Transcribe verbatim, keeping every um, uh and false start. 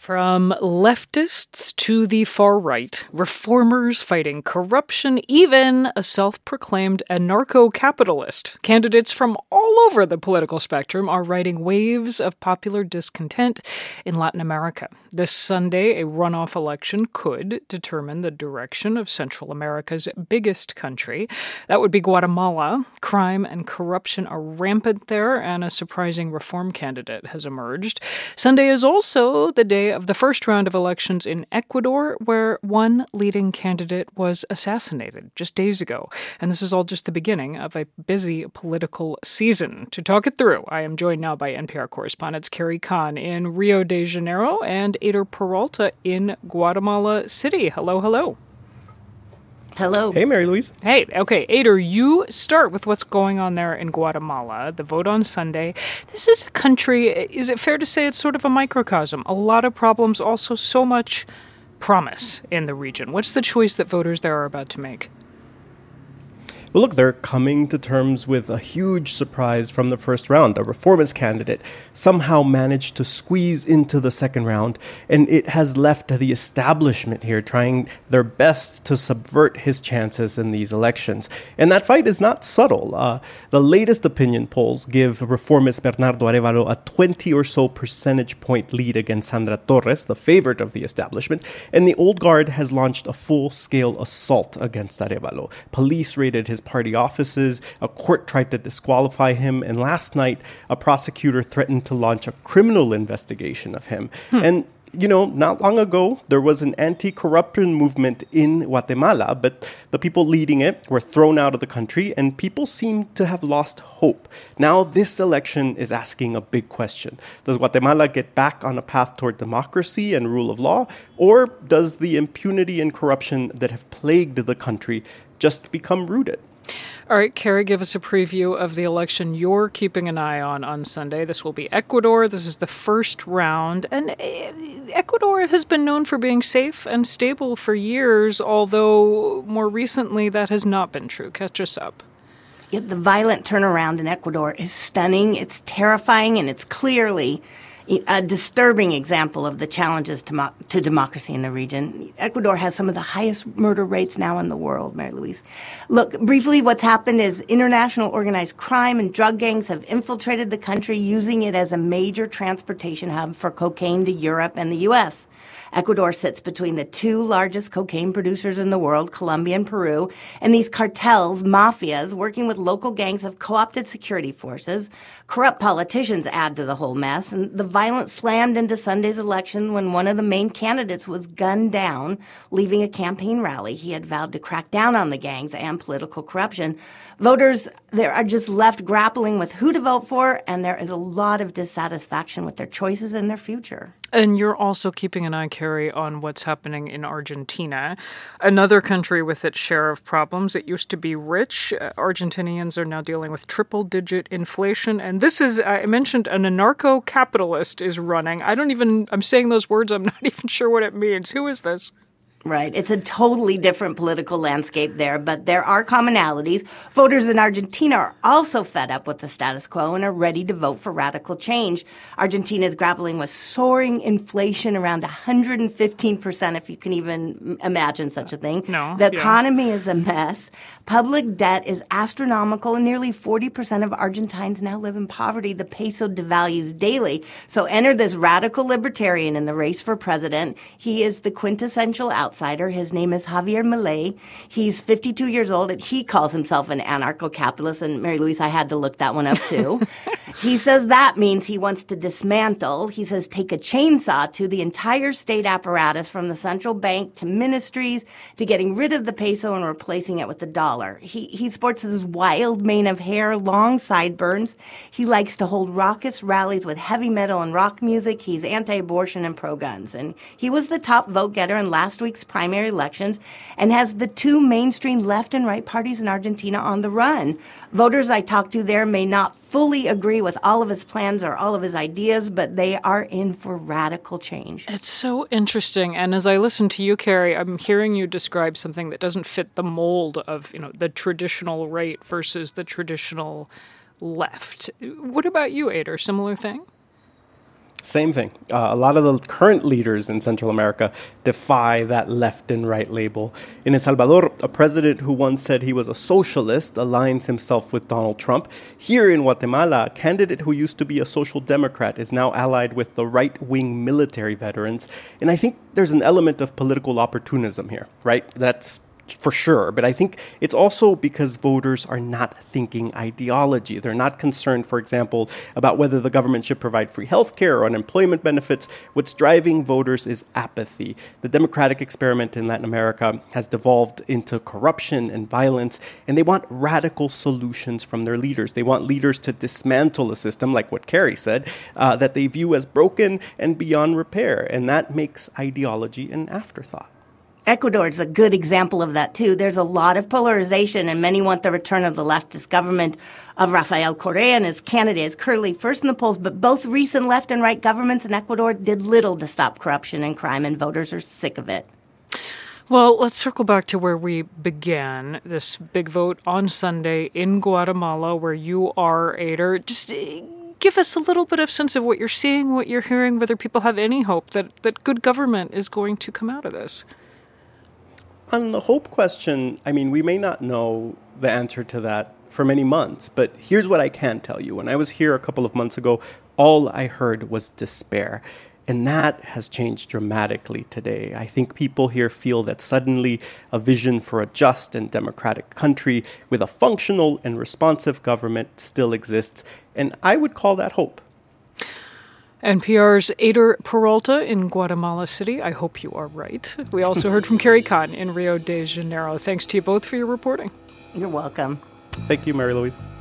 From leftists to the far right, reformers fighting corruption, even a self-proclaimed anarcho-capitalist. Candidates from all over the political spectrum are riding waves of popular discontent in Latin America. This Sunday, a runoff election could determine the direction of Central America's biggest country. That would be Guatemala. Crime and corruption are rampant there, and a surprising reform candidate has emerged. Sunday is also the day of the first round of elections in Ecuador, where one leading candidate was assassinated just days ago. And this is all just the beginning of a busy political season. To talk it through, I am joined now by N P R correspondents Carrie Kahn in Rio de Janeiro and Ader Peralta in Guatemala City. Hello, hello. Hello. Hey, Mary Louise. Hey, okay, Ader, you start with what's going on there in Guatemala, the vote on Sunday. This is a country, is it fair to say it's sort of a microcosm? A lot of problems, also so much promise in the region. What's the choice that voters there are about to make? Well, look, they're coming to terms with a huge surprise from the first round. A reformist candidate somehow managed to squeeze into the second round, and it has left the establishment here trying their best to subvert his chances in these elections. And that fight is not subtle. Uh, the latest opinion polls give reformist Bernardo Arévalo a twenty or so percentage point lead against Sandra Torres, the favorite of the establishment, and the old guard has launched a full-scale assault against Arévalo. Police raided his party offices, a court tried to disqualify him, and last night a prosecutor threatened to launch a criminal investigation of him. Hmm. And you know, not long ago, there was an anti-corruption movement in Guatemala, but the people leading it were thrown out of the country, and people seem to have lost hope. Now, this election is asking a big question. Does Guatemala get back on a path toward democracy and rule of law, or does the impunity and corruption that have plagued the country just become rooted? All right, Carrie, give us a preview of the election you're keeping an eye on on Sunday. This will be Ecuador. This is the first round. And Ecuador has been known for being safe and stable for years, although more recently that has not been true. Catch us up. Yeah, the violent turnaround in Ecuador is stunning. It's terrifying, and it's clearly a disturbing example of the challenges to, mo- to democracy in the region. Ecuador has some of the highest murder rates now in the world, Mary Louise. Look, briefly, what's happened is international organized crime and drug gangs have infiltrated the country, using it as a major transportation hub for cocaine to Europe and the U S. Ecuador sits between the two largest cocaine producers in the world, Colombia and Peru, and these cartels, mafias, working with local gangs, have co-opted security forces. Corrupt politicians add to the whole mess, and the violence slammed into Sunday's election when one of the main candidates was gunned down, leaving a campaign rally. He had vowed to crack down on the gangs and political corruption. Voters there are just left grappling with who to vote for, and there is a lot of dissatisfaction with their choices and their future. And you're also keeping an eye, Carrie, on what's happening in Argentina, another country with its share of problems. It used to be rich. Uh, Argentinians are now dealing with triple-digit inflation. And this is, I mentioned, an anarcho-capitalist is running. I don't even, I'm saying those words, I'm not even sure what it means. Who is this? Right. It's a totally different political landscape there, but there are commonalities. Voters in Argentina are also fed up with the status quo and are ready to vote for radical change. Argentina is grappling with soaring inflation around one hundred fifteen percent, if you can even imagine such a thing. No. The yeah. economy is a mess. Public debt is astronomical, and nearly forty percent of Argentines now live in poverty. The peso devalues daily. So enter this radical libertarian in the race for president. He is the quintessential outsider. His name is Javier Milei. He's fifty-two years old, and he calls himself an anarcho-capitalist. And Mary Louise, I had to look that one up too. He says that means he wants to dismantle. He says take a chainsaw to the entire state apparatus, from the central bank to ministries, to getting rid of the peso and replacing it with the dollar. He he sports this wild mane of hair, long sideburns. He likes to hold raucous rallies with heavy metal and rock music. He's anti-abortion and pro-guns. And he was the top vote getter in last week's primary elections and has the two mainstream left and right parties in Argentina on the run. Voters I talked to there may not fully agree with all of his plans or all of his ideas, but they are in for radical change. It's so interesting. And as I listen to you, Carrie, I'm hearing you describe something that doesn't fit the mold of, you know, the traditional right versus the traditional left. What about you, Ader? Similar thing? Same thing. Uh, a lot of the current leaders in Central America defy that left and right label. In El Salvador, a president who once said he was a socialist aligns himself with Donald Trump. Here in Guatemala, a candidate who used to be a social democrat is now allied with the right-wing military veterans. And I think there's an element of political opportunism here, right? That's for sure. But I think it's also because voters are not thinking ideology. They're not concerned, for example, about whether the government should provide free health care or unemployment benefits. What's driving voters is apathy. The democratic experiment in Latin America has devolved into corruption and violence, and they want radical solutions from their leaders. They want leaders to dismantle a system, like what Carrie said, uh, that they view as broken and beyond repair. And that makes ideology an afterthought. Ecuador is a good example of that, too. There's a lot of polarization, and many want the return of the leftist government of Rafael Correa and his candidate is currently first in the polls. But both recent left and right governments in Ecuador did little to stop corruption and crime, and voters are sick of it. Well, let's circle back to where we began, this big vote on Sunday in Guatemala, where you are, Ader. Just give us a little bit of sense of what you're seeing, what you're hearing, whether people have any hope that, that good government is going to come out of this. On the hope question, I mean, we may not know the answer to that for many months, but here's what I can tell you. When I was here a couple of months ago, all I heard was despair. And that has changed dramatically today. I think people here feel that suddenly a vision for a just and democratic country with a functional and responsive government still exists. And I would call that hope. N P R's Ader Peralta in Guatemala City. I hope you are right. We also heard from Carrie Kahn in Rio de Janeiro. Thanks to you both for your reporting. You're welcome. Thank you, Mary Louise.